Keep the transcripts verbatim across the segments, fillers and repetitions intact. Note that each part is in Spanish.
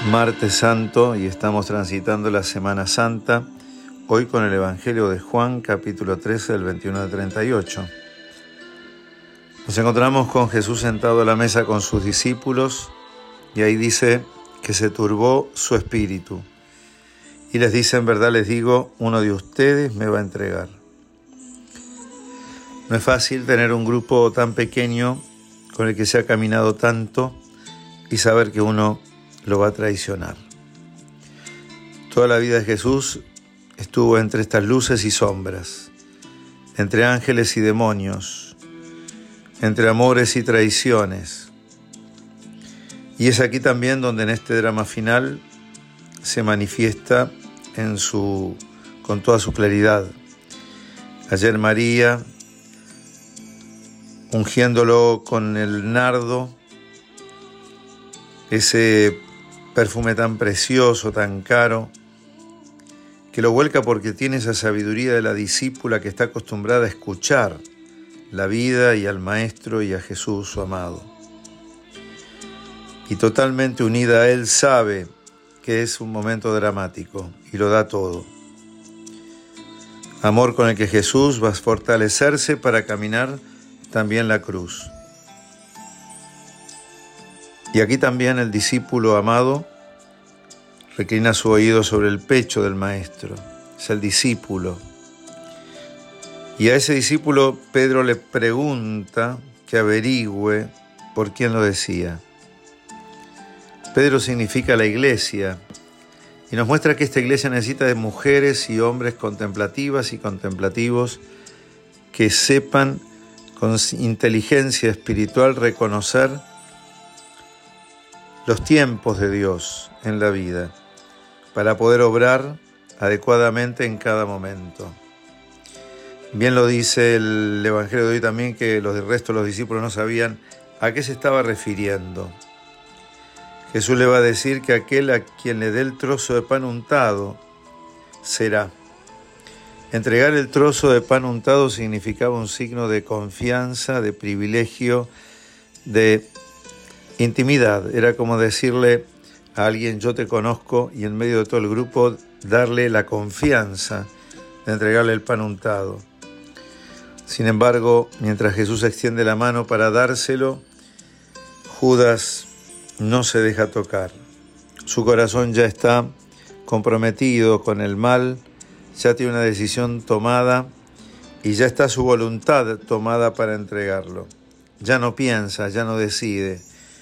Martes Santo y estamos transitando la Semana Santa, hoy con el Evangelio de Juan, capítulo trece, del veintiuno al treinta y ocho. Nos encontramos con Jesús sentado a la mesa con sus discípulos y ahí dice que se turbó su espíritu. Y les dice, en verdad les digo, uno de ustedes me va a entregar. No es fácil tener un grupo tan pequeño con el que se ha caminado tanto y saber que uno lo va a traicionar. Toda la vida de Jesús estuvo entre estas luces y sombras, entre ángeles y demonios, entre amores y traiciones. Y es aquí también donde en este drama final se manifiesta en su, con toda su claridad. Ayer María, ungiéndolo con el nardo, ese perfume tan precioso, tan caro, que lo vuelca porque tiene esa sabiduría de la discípula que está acostumbrada a escuchar la vida y al Maestro y a Jesús, su amado. Y totalmente unida a Él, sabe que es un momento dramático y lo da todo. Amor con el que Jesús va a fortalecerse para caminar también la cruz. Y aquí también el discípulo amado reclina su oído sobre el pecho del Maestro. Es el discípulo. Y a ese discípulo Pedro le pregunta que averigüe por quién lo decía. Pedro significa la iglesia y nos muestra que esta iglesia necesita de mujeres y hombres contemplativas y contemplativos que sepan con inteligencia espiritual reconocer los tiempos de Dios en la vida para poder obrar adecuadamente en cada momento. Bien lo dice el Evangelio de hoy también, que los del resto de los discípulos no sabían a qué se estaba refiriendo. Jesús le va a decir que aquel a quien le dé el trozo de pan untado será. Entregar el trozo de pan untado significaba un signo de confianza, de privilegio, de intimidad. Era como decirle a alguien, yo te conozco, y en medio de todo el grupo darle la confianza de entregarle el pan untado. Sin embargo, mientras Jesús extiende la mano para dárselo, Judas no se deja tocar. Su corazón ya está comprometido con el mal, ya tiene una decisión tomada y ya está su voluntad tomada para entregarlo. Ya no piensa, ya no decide.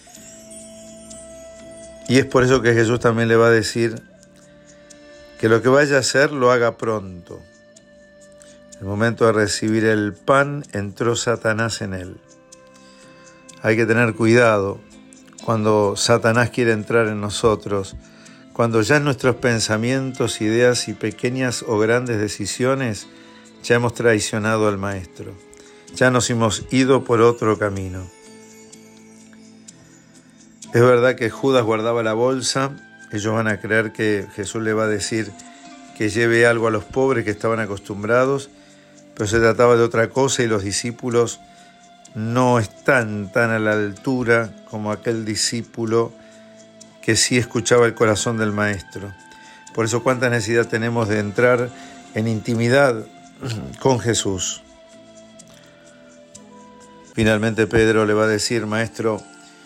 Y es por eso que Jesús también le va a decir que lo que vaya a hacer lo haga pronto. En el momento de recibir el pan, entró Satanás en él. Hay que tener cuidado cuando Satanás quiere entrar en nosotros, cuando ya en nuestros pensamientos, ideas y pequeñas o grandes decisiones ya hemos traicionado al Maestro, ya nos hemos ido por otro camino. Es verdad que Judas guardaba la bolsa, ellos van a creer que Jesús le va a decir que lleve algo a los pobres que estaban acostumbrados, pero se trataba de otra cosa y los discípulos no están tan a la altura como aquel discípulo que sí escuchaba el corazón del Maestro. Por eso cuánta necesidad tenemos de entrar en intimidad con Jesús. Finalmente Pedro le va a decir, Maestro,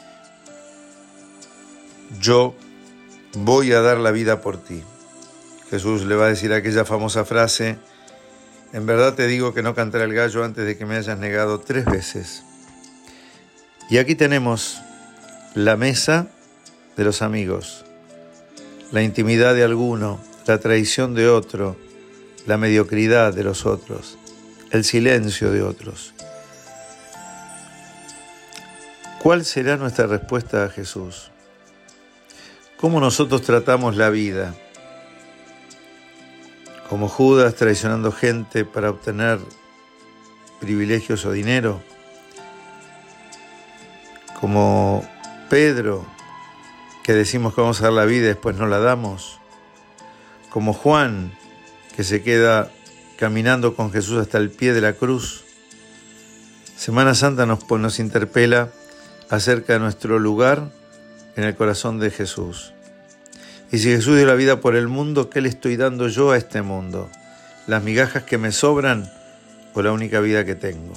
yo voy a dar la vida por ti. Jesús le va a decir aquella famosa frase, en verdad te digo que no cantará el gallo antes de que me hayas negado tres veces. Y aquí tenemos la mesa de los amigos, la intimidad de alguno, la traición de otro, la mediocridad de los otros, el silencio de otros. ¿Cuál será nuestra respuesta a Jesús? ¿Cómo nosotros tratamos la vida? Como Judas traicionando gente para obtener privilegios o dinero. Como Pedro, que decimos que vamos a dar la vida y después no la damos. Como Juan, que se queda caminando con Jesús hasta el pie de la cruz. Semana Santa nos, nos interpela acerca de nuestro lugar en el corazón de Jesús. Y si Jesús dio la vida por el mundo, ¿qué le estoy dando yo a este mundo? ¿Las migajas que me sobran o la única vida que tengo?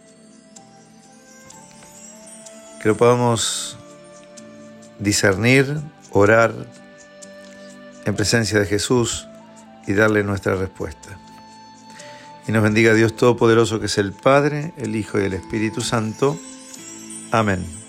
Que lo podamos discernir, orar en presencia de Jesús y darle nuestra respuesta. Y nos bendiga Dios Todopoderoso, que es el Padre, el Hijo y el Espíritu Santo. Amén.